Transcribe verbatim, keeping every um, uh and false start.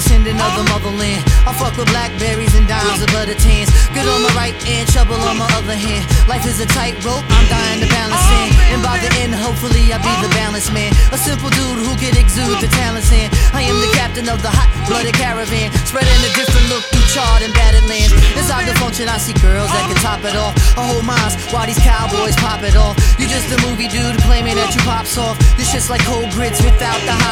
descendant of the motherland. I fuck with blackberries and dimes of butter tans. Good on my right and trouble on my other hand. Life is a tightrope, I'm dying to balance in. And by the end, hopefully I'll be the balanced man. A simple dude who can exude the talents in. I am the captain of the hot-blooded caravan, spreading a different look through charred and battered lands. Inside the function, I see girls that can top it off. I hold minds while these cowboys pop it off. You just a movie dude claiming that you pop soft. This shit's like cold grits without the high.